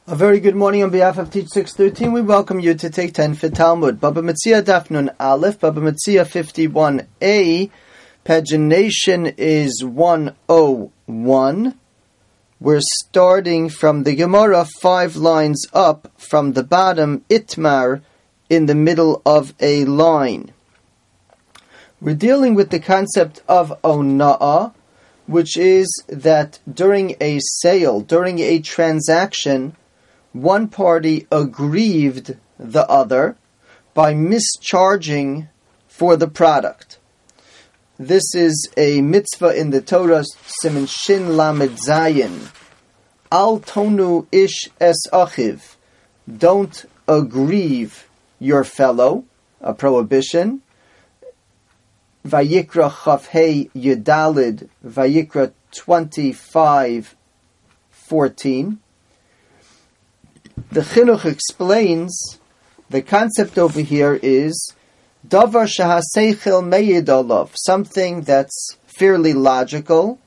A very good morning on behalf of Teach 613. We welcome you to take 10 for Talmud. Baba Metzia Daf Nun Aleph, Baba Metzia 51a. Pagination is 101. We're starting from the Gemara 5 lines up from the bottom, Itmar, in the middle of a line. We're dealing with the concept of Ona'ah, which is that during a sale, during a transaction, one party aggrieved the other by mischarging for the product. This is a mitzvah in the Torah, Siman Shin Lamed Zayin. Al tonu ish es achiv. Don't aggrieve your fellow, a prohibition. Vayikra Chafhei Yudalid, Vayikra 25:14. The Chinuch explains the concept over here is Davar shehaseichel meyid olav, something that's fairly logical.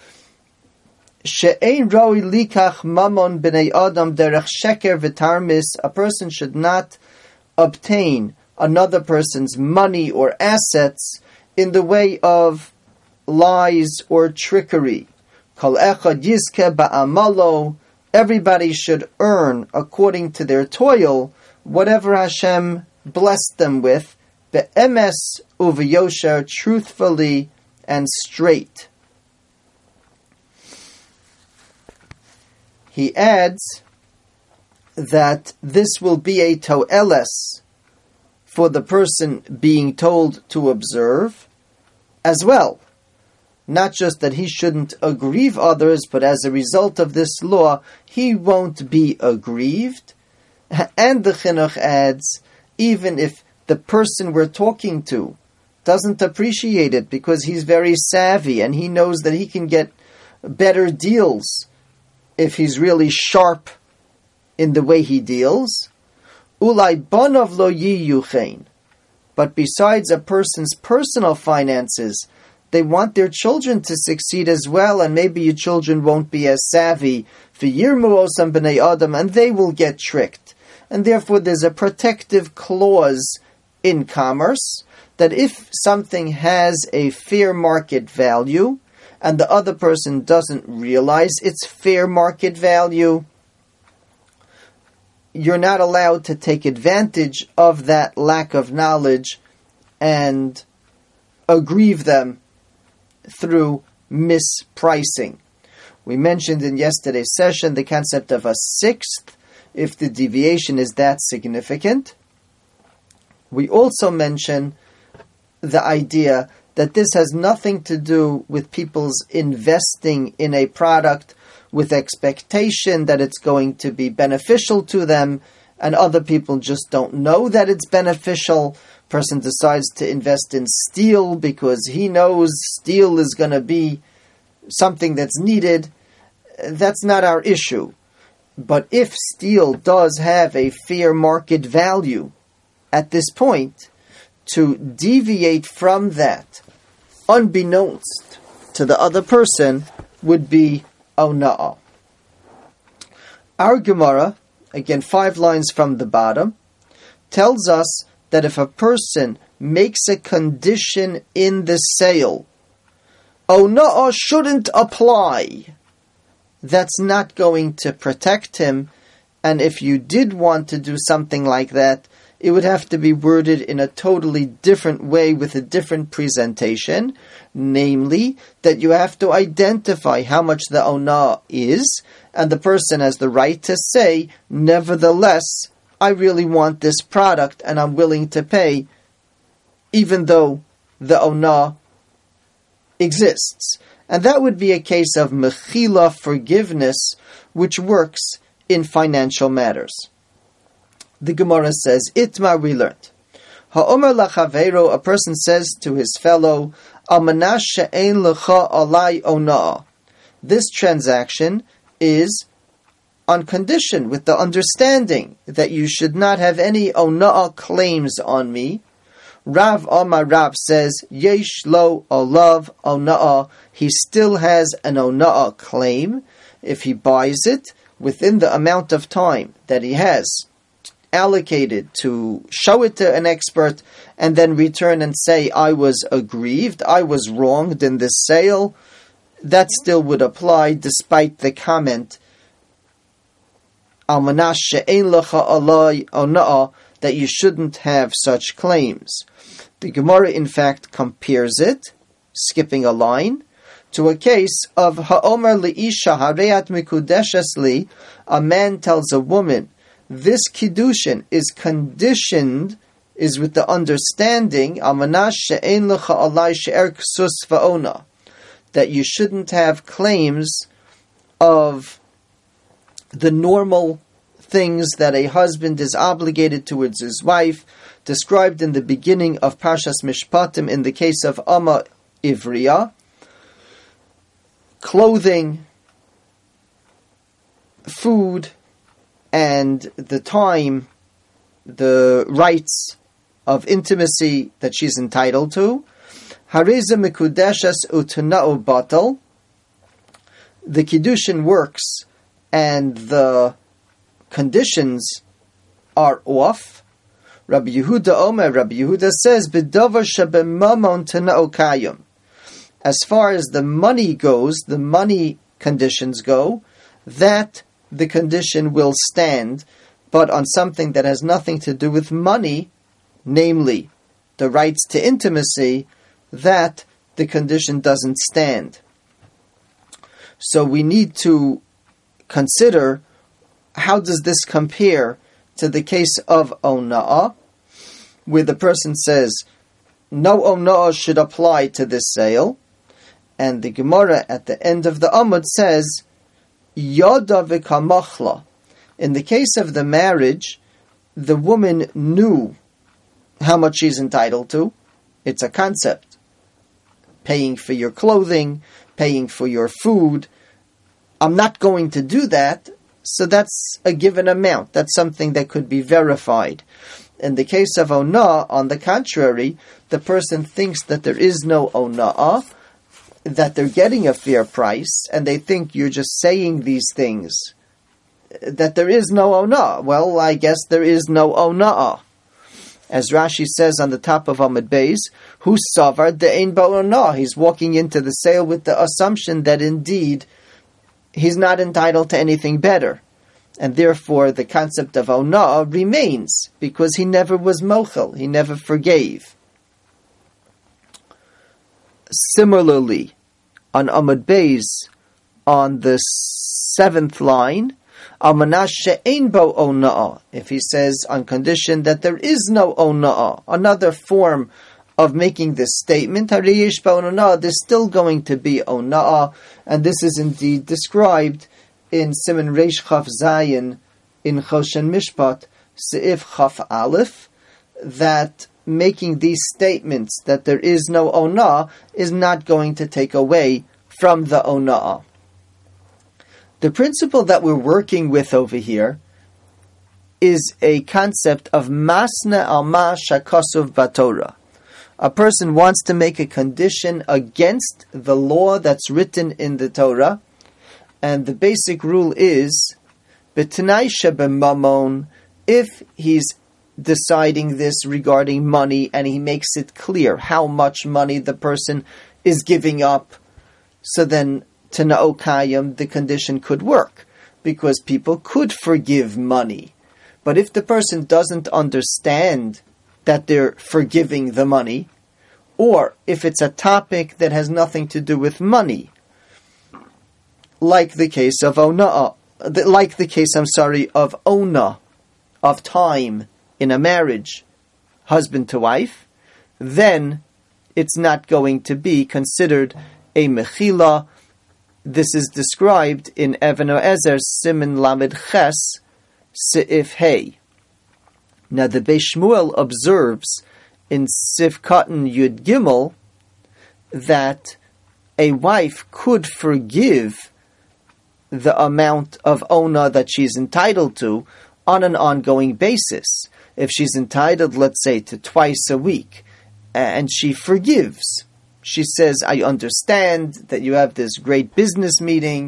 She'ein roi likach mamon b'nei adam derech sheker v'tarmis. A person should not obtain another person's money or assets in the way of lies or trickery. Kol echad yizke ba'amalo. Everybody should earn, according to their toil, whatever Hashem blessed them with, be'emes uv'yosher, truthfully and straight. He adds that this will be a to'eles for the person being told to observe as well. Not just that he shouldn't aggrieve others, but as a result of this law, he won't be aggrieved. And the Chinuch adds, even if the person we're talking to doesn't appreciate it because he's very savvy and he knows that he can get better deals if he's really sharp in the way he deals. Ulai banov lo yiyuchein. But besides a person's personal finances, they want their children to succeed as well, and maybe your children won't be as savvy. V'yirmu osam b'nei adam, and they will get tricked. And therefore there's a protective clause in commerce that if something has a fair market value, and the other person doesn't realize its fair market value, you're not allowed to take advantage of that lack of knowledge and aggrieve them through mispricing. We mentioned in yesterday's session the concept of a sixth, if the deviation is that significant. We also mention the idea that this has nothing to do with people's investing in a product with expectation that it's going to be beneficial to them, and other people just don't know that it's beneficial. Person decides to invest in steel because he knows steel is going to be something that's needed. That's not our issue. But if steel does have a fair market value at this point, to deviate from that, unbeknownst to the other person, would be ona'ah. Our Gemara, again 5 lines from the bottom, tells us that if a person makes a condition in the sale, ona'ah shouldn't apply. That's not going to protect him, and if you did want to do something like that, it would have to be worded in a totally different way with a different presentation, namely that you have to identify how much the ona'ah is, and the person has the right to say, nevertheless, I really want this product and I'm willing to pay, even though the ona'ah exists. And that would be a case of mechila, forgiveness, which works in financial matters. The Gemara says, Itmar, we learned. Ha'omer lachavero, a person says to his fellow, Almanash she'ein lecha alai ona'ah. This transaction is on condition, with the understanding that you should not have any ona'ah claims on me. Rav Amar Rav says, Yesh lo olav ona'ah. He still has an ona'ah claim. if he buys it within the amount of time that he has allocated to show it to an expert and then return and say, I was aggrieved, I was wronged in this sale, that still would apply despite the comment that you shouldn't have such claims. The Gemara in fact compares it, skipping a line, to a case of Ha'omer li'isha hareat mikudeshes li, a man tells a woman, this kiddushin is conditioned, is with the understanding, that you shouldn't have claims of the normal things that a husband is obligated towards his wife, described in the beginning of Parshas Mishpatim in the case of Amma Ivriya, clothing, food, and the time, the rights of intimacy that she's entitled to. Hareza mikudeshes utana'u batal. The kiddushin works and the conditions are off. Rabbi Yehuda says, B'davar shebemamon tana'u kayim. As far as the money goes, the money conditions go, that the condition will stand, but on something that has nothing to do with money, namely the rights to intimacy, that the condition doesn't stand. So we need to consider, how does this compare to the case of ona'ah, where the person says, no ona'ah should apply to this sale, and the Gemara at the end of the Amud says, Yada v'kamachla. In the case of the marriage, the woman knew how much she's entitled to. It's a concept. Paying for your clothing, paying for your food. I'm not going to do that, so that's a given amount. That's something that could be verified. In the case of ona'ah, on the contrary, the person thinks that there is no ona'ah, that they're getting a fair price, and they think you're just saying these things, that there is no ona'ah. Well, I guess there is no ona'ah. As Rashi says on the top of Amud Beis, Hu savar de'ein ba'ona'ah. He's walking into the sale with the assumption that indeed he's not entitled to anything better. And therefore the concept of ona'ah remains, because he never was mochel, he never forgave. Similarly, on Amud Beis, on the 7th line, if he says on condition that there is no ona'ah, another form of making this statement, there's still going to be ona'ah, and this is indeed described in Siman Reish Chaf Zayin in Choshen Mishpat, Seif Chaf Aleph, that making these statements that there is no ona'ah is not going to take away from the ona'ah. The principle that we're working with over here is a concept of masna alma shakasuv batorah. A person wants to make a condition against the law that's written in the Torah, and the basic rule is b'tanai shebemamon, if he's deciding this regarding money and he makes it clear how much money the person is giving up, so then Tana'o Kayim, the condition could work, because people could forgive money. But if the person doesn't understand that they're forgiving the money, or if it's a topic that has nothing to do with money, like the case of Ona'ah, of Ona, of time in a marriage, husband to wife, then it's not going to be considered a mechila. This is described in Even Ezer Siman Lamed Ches Seif Hey. Now the Beis Shmuel observes in Sif Katan Yud Gimel that a wife could forgive the amount of ona that she's entitled to on an ongoing basis. If she's entitled, let's say, to twice a week, and she forgives, she says, I understand that you have this great business meeting,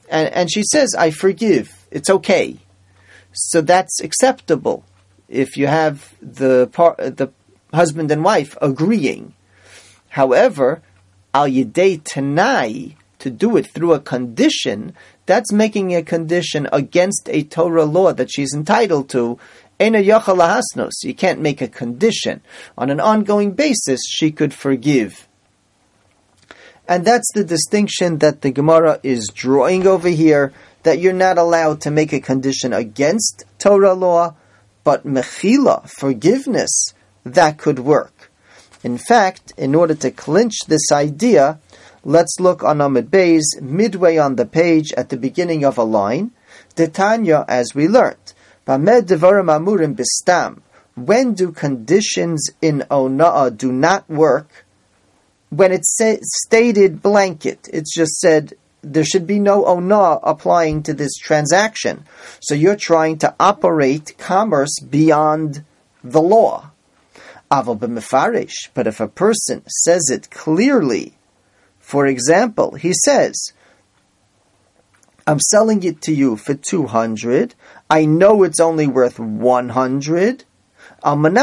And she says, I forgive. It's okay. So that's acceptable if you have the husband and wife agreeing. However, al yidei tanai, to do it through a condition, that's making a condition against a Torah law that she's entitled to. Eina yachal lahasnos. You can't make a condition. On an ongoing basis, she could forgive. And that's the distinction that the Gemara is drawing over here, that you're not allowed to make a condition against Torah law, but mechila, forgiveness, that could work. In fact, in order to clinch this idea, let's look on Amud Beis, midway on the page at the beginning of a line. Detanya, as we learned, Bamed devarim amurim bistam. When do conditions in ona'ah do not work? When it's stated blanket, it's just said there should be no ona'ah applying to this transaction. So you're trying to operate commerce beyond the law. Aval b'mefarish, but if a person says it clearly, for example, he says, I'm selling it to you for 200. I know it's only worth 100. And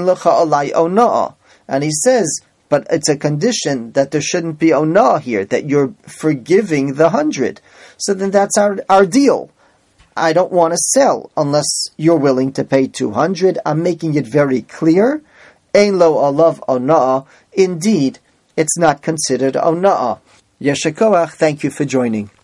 he says, but it's a condition that there shouldn't be onah here, that you're forgiving the 100. So then that's our deal. I don't want to sell unless you're willing to pay 200. I'm making it very clear. Ein lo alav onah. Indeed, it's not considered onah. Yeshakoach, thank you for joining.